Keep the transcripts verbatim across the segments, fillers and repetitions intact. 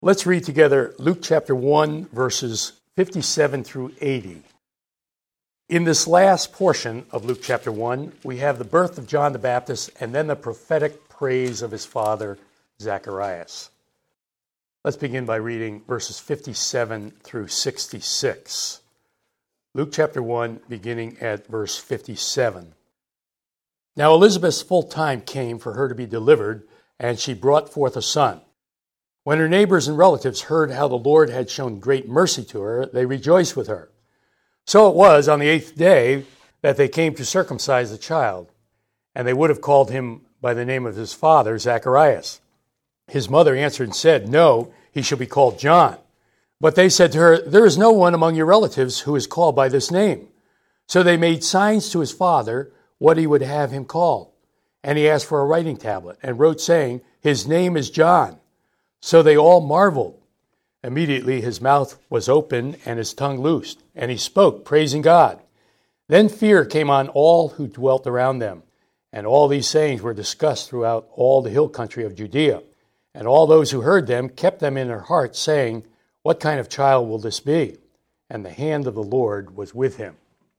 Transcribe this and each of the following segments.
Let's read together Luke chapter one, verses fifty-seven through eighty. In this last portion of Luke chapter one, we have the birth of John the Baptist and then the prophetic praise of his father, Zacharias. Let's begin by reading verses fifty-seven through sixty-six. Luke chapter one, beginning at verse fifty-seven. Now Elizabeth's full time came for her to be delivered, and she brought forth a son. When her neighbors and relatives heard how the Lord had shown great mercy to her, they rejoiced with her. So it was on the eighth day that they came to circumcise the child, and they would have called him by the name of his father, Zacharias. His mother answered and said, "No, he shall be called John." But they said to her, "There is no one among your relatives who is called by this name." So they made signs to his father what he would have him called. And he asked for a writing tablet and wrote, saying, "His name is John." So they all marveled. Immediately his mouth was open and his tongue loosed, and he spoke, praising God. Then fear came on all who dwelt around them, and all these sayings were discussed throughout all the hill country of Judea. And all those who heard them kept them in their hearts, saying, "What kind of child will this be?" And the hand of the Lord was with him.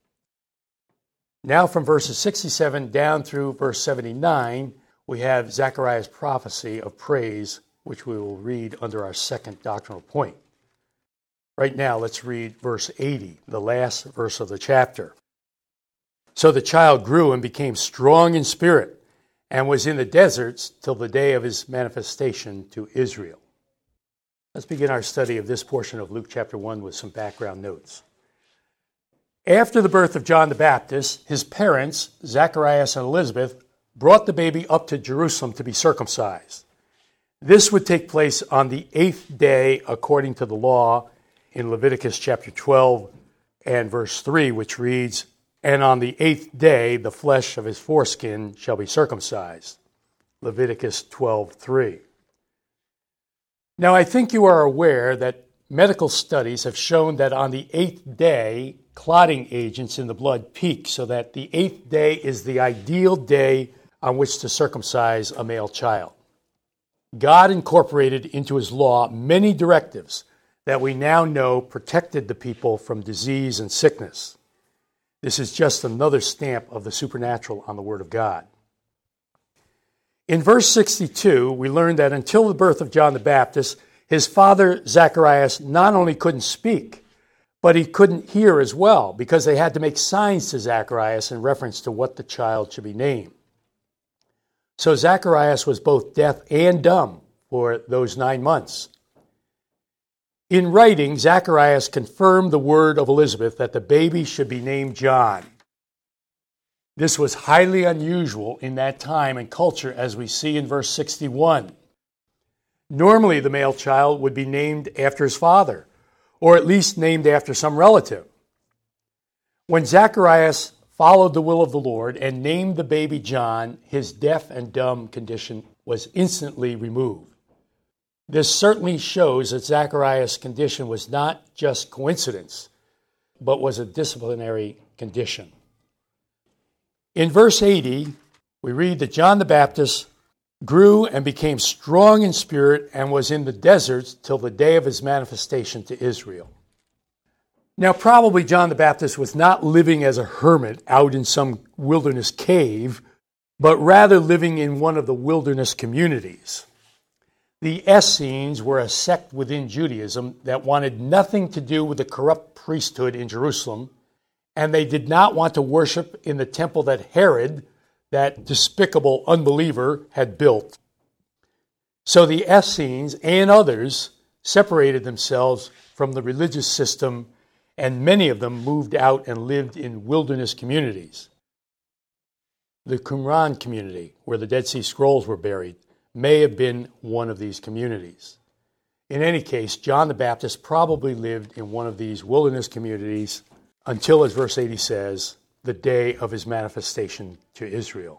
Now from verses sixty-seven down through verse seventy-nine, we have Zechariah's prophecy of praise, which we will read under our second doctrinal point. Right now, let's read verse eighty, the last verse of the chapter. So the child grew and became strong in spirit, and was in the deserts till the day of his manifestation to Israel. Let's begin our study of this portion of Luke chapter one with some background notes. After the birth of John the Baptist, his parents, Zacharias and Elizabeth, brought the baby up to Jerusalem to be circumcised. This would take place on the eighth day according to the law in Leviticus chapter twelve and verse three, which reads, "And on the eighth day the flesh of his foreskin shall be circumcised." Leviticus twelve three. Now I think you are aware that medical studies have shown that on the eighth day, clotting agents in the blood peak, so that the eighth day is the ideal day on which to circumcise a male child. God incorporated into his law many directives that we now know protected the people from disease and sickness. This is just another stamp of the supernatural on the Word of God. In verse sixty-two, we learn that until the birth of John the Baptist, his father Zacharias not only couldn't speak, but he couldn't hear as well, because they had to make signs to Zacharias in reference to what the child should be named. So Zacharias was both deaf and dumb for those nine months. In writing, Zacharias confirmed the word of Elizabeth that the baby should be named John. This was highly unusual in that time and culture, as we see in verse sixty-one. Normally, the male child would be named after his father, or at least named after some relative. When Zacharias followed the will of the Lord and named the baby John, his deaf and dumb condition was instantly removed. This certainly shows that Zacharias' condition was not just coincidence, but was a disciplinary condition. In verse eighty, we read that John the Baptist grew and became strong in spirit and was in the deserts till the day of his manifestation to Israel. Now, probably John the Baptist was not living as a hermit out in some wilderness cave, but rather living in one of the wilderness communities. The Essenes were a sect within Judaism that wanted nothing to do with the corrupt priesthood in Jerusalem, and they did not want to worship in the temple that Herod, that despicable unbeliever, had built. So the Essenes and others separated themselves from the religious system, and many of them moved out and lived in wilderness communities. The Qumran community, where the Dead Sea Scrolls were buried, may have been one of these communities. In any case, John the Baptist probably lived in one of these wilderness communities until, as verse eighty says, the day of his manifestation to Israel.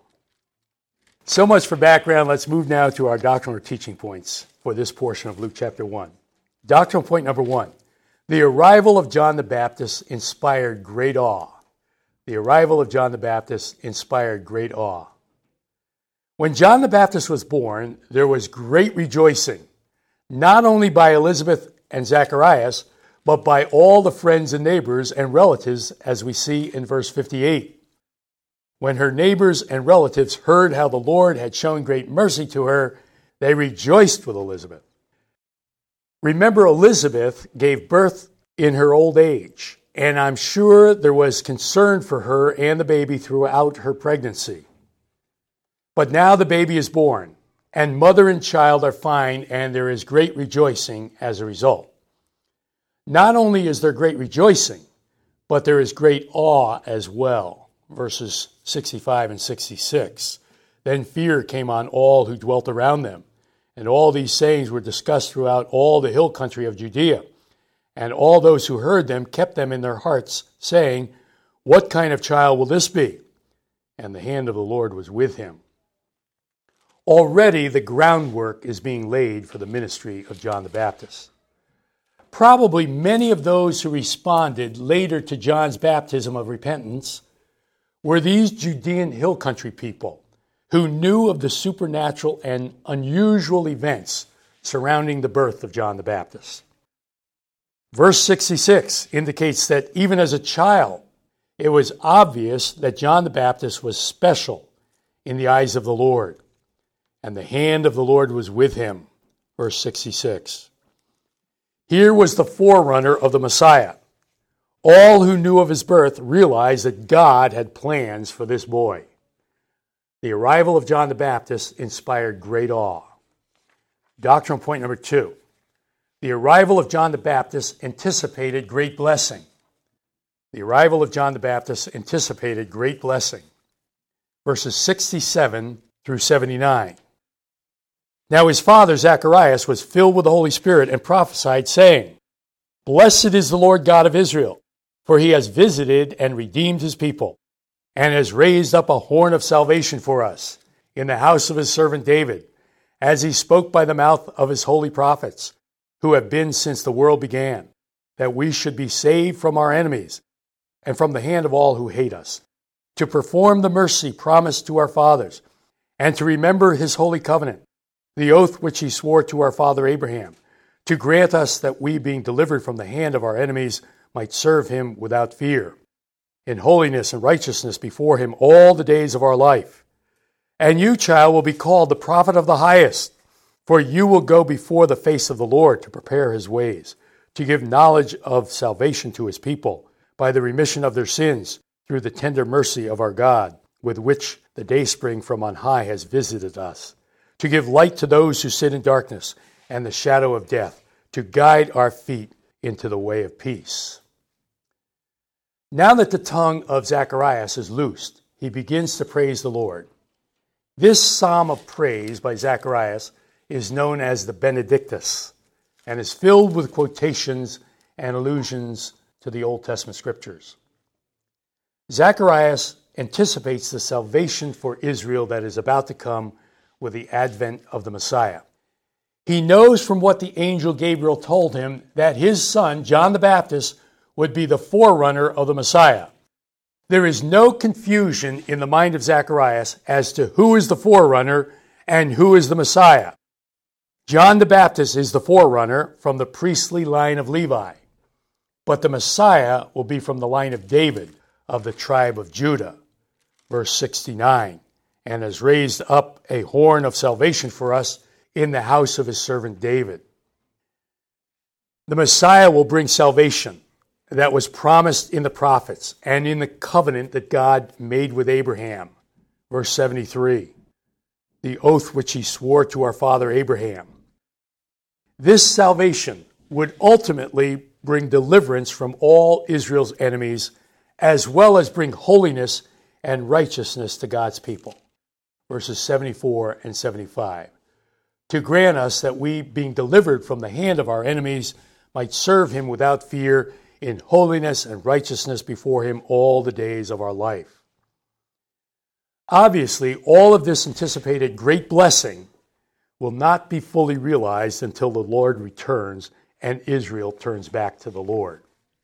So much for background. Let's move now to our doctrinal teaching points for this portion of Luke chapter one. Doctrinal point number one. The arrival of John the Baptist inspired great awe. The arrival of John the Baptist inspired great awe. When John the Baptist was born, there was great rejoicing. not only by Elizabeth and Zacharias, but by all the friends and neighbors and relatives, as we see in verse fifty-eight. When her neighbors and relatives heard how the Lord had shown great mercy to her, they rejoiced with Elizabeth. Remember, Elizabeth gave birth in her old age, and I'm sure there was concern for her and the baby throughout her pregnancy. But now the baby is born, and mother and child are fine, and there is great rejoicing as a result. Not only is there great rejoicing, but there is great awe as well. Verses sixty-five and sixty-six. Then fear came on all who dwelt around them, and all these sayings were discussed throughout all the hill country of Judea. And all those who heard them kept them in their hearts, saying, "What kind of child will this be?" And the hand of the Lord was with him. Already the groundwork is being laid for the ministry of John the Baptist. Probably many of those who responded later to John's baptism of repentance were these Judean hill country people who knew of the supernatural and unusual events surrounding the birth of John the Baptist. Verse sixty-six indicates that even as a child, it was obvious that John the Baptist was special in the eyes of the Lord, and the hand of the Lord was with him. Verse sixty-six. Here was the forerunner of the Messiah. All who knew of his birth realized that God had plans for this boy. The arrival of John the Baptist inspired great awe. Doctrinal point number two. The arrival of John the Baptist anticipated great blessing. The arrival of John the Baptist anticipated great blessing. Verses sixty-seven through seventy-nine. Now his father Zacharias was filled with the Holy Spirit and prophesied, saying, "Blessed is the Lord God of Israel, for he has visited and redeemed his people, and has raised up a horn of salvation for us in the house of his servant David, as he spoke by the mouth of his holy prophets, who have been since the world began, that we should be saved from our enemies and from the hand of all who hate us, to perform the mercy promised to our fathers, and to remember his holy covenant, the oath which he swore to our father Abraham, to grant us that we, being delivered from the hand of our enemies, might serve him without fear, in holiness and righteousness before him all the days of our life. And you, child, will be called the prophet of the highest, for you will go before the face of the Lord to prepare his ways, to give knowledge of salvation to his people, by the remission of their sins, through the tender mercy of our God, with which the dayspring from on high has visited us, to give light to those who sit in darkness and the shadow of death, to guide our feet into the way of peace." Now that the tongue of Zacharias is loosed, he begins to praise the Lord. This psalm of praise by Zacharias is known as the Benedictus and is filled with quotations and allusions to the Old Testament scriptures. Zacharias anticipates the salvation for Israel that is about to come with the advent of the Messiah. He knows from what the angel Gabriel told him that his son, John the Baptist, would be the forerunner of the Messiah. There is no confusion in the mind of Zacharias as to who is the forerunner and who is the Messiah. John the Baptist is the forerunner from the priestly line of Levi, but the Messiah will be from the line of David of the tribe of Judah. Verse sixty-nine, and has raised up a horn of salvation for us in the house of his servant David. The Messiah will bring salvation that was promised in the prophets and in the covenant that God made with Abraham. Verse seventy-three, the oath which he swore to our father Abraham. This salvation would ultimately bring deliverance from all Israel's enemies, as well as bring holiness and righteousness to God's people. Verses seventy-four and seventy-five. To grant us that we, being delivered from the hand of our enemies, might serve him without fear in holiness and righteousness before him all the days of our life. Obviously, all of this anticipated great blessing will not be fully realized until the Lord returns and Israel turns back to the Lord.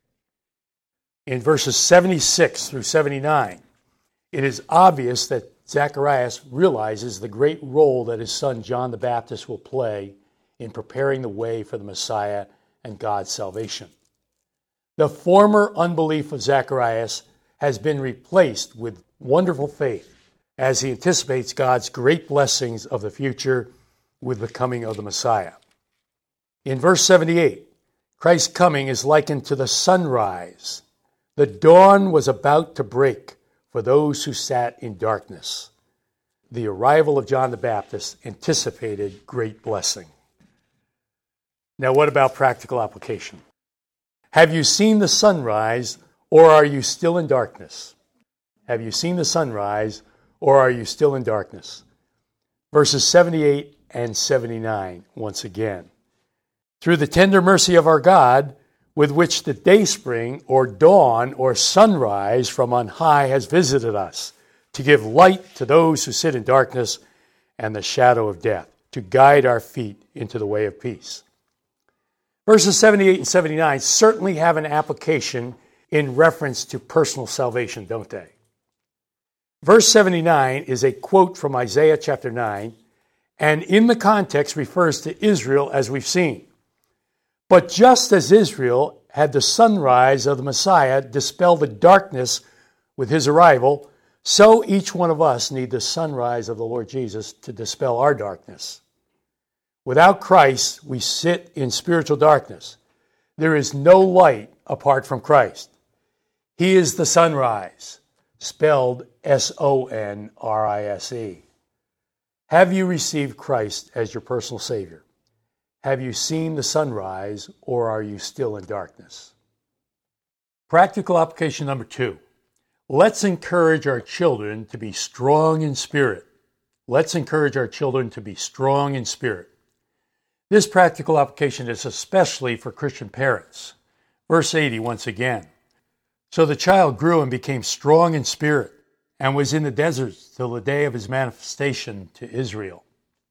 In verses seventy-six through seventy-nine, it is obvious that Zacharias realizes the great role that his son John the Baptist will play in preparing the way for the Messiah and God's salvation. The former unbelief of Zacharias has been replaced with wonderful faith as he anticipates God's great blessings of the future with the coming of the Messiah. In verse seventy-eight, Christ's coming is likened to the sunrise. The dawn was about to break for those who sat in darkness. The arrival of John the Baptist anticipated great blessing. Now, what about practical application? Have you seen the sunrise, or are you still in darkness? Have you seen the sunrise, or are you still in darkness? Verses seventy-eight and seventy-nine, once again. Through the tender mercy of our God, with which the dayspring, or dawn, or sunrise from on high has visited us, to give light to those who sit in darkness and the shadow of death, to guide our feet into the way of peace. Verses seventy-eight and seventy-nine certainly have an application in reference to personal salvation, don't they? Verse seventy-nine is a quote from Isaiah chapter nine, and in the context refers to Israel, as we've seen. But just as Israel had the sunrise of the Messiah dispel the darkness with his arrival, so each one of us need the sunrise of the Lord Jesus to dispel our darkness. Without Christ, we sit in spiritual darkness. There is no light apart from Christ. He is the sunrise, spelled S O N R I S E. Have you received Christ as your personal Savior? Have you seen the sunrise, or are you still in darkness? Practical application number two. Let's encourage our children to be strong in spirit. Let's encourage our children to be strong in spirit. This practical application is especially for Christian parents. Verse eighty, once again. So the child grew and became strong in spirit, and was in the desert till the day of his manifestation to Israel.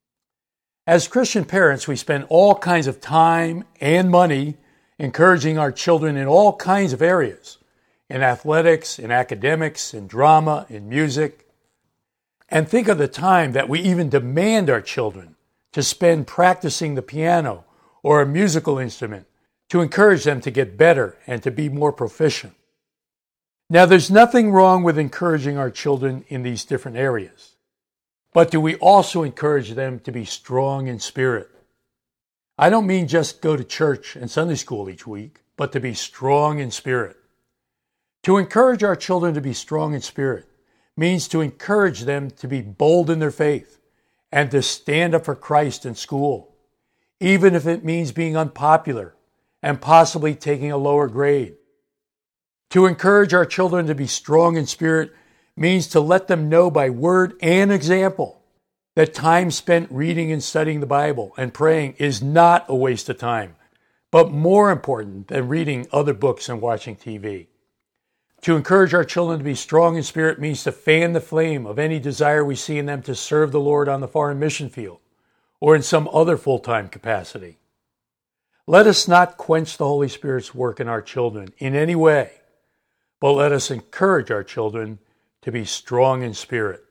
As Christian parents, we spend all kinds of time and money encouraging our children in all kinds of areas, in athletics, in academics, in drama, in music. And think of the time that we even demand our children to spend practicing the piano or a musical instrument to encourage them to get better and to be more proficient. Now, there's nothing wrong with encouraging our children in these different areas. But do we also encourage them to be strong in spirit? I don't mean just go to church and Sunday school each week, but to be strong in spirit. To encourage our children to be strong in spirit means to encourage them to be bold in their faith and to stand up for Christ in school, even if it means being unpopular and possibly taking a lower grade. To encourage our children to be strong in spirit means to let them know by word and example that time spent reading and studying the Bible and praying is not a waste of time, but more important than reading other books and watching T V. To encourage our children to be strong in spirit means to fan the flame of any desire we see in them to serve the Lord on the foreign mission field or in some other full-time capacity. Let us not quench the Holy Spirit's work in our children in any way, but let us encourage our children to be strong in spirit.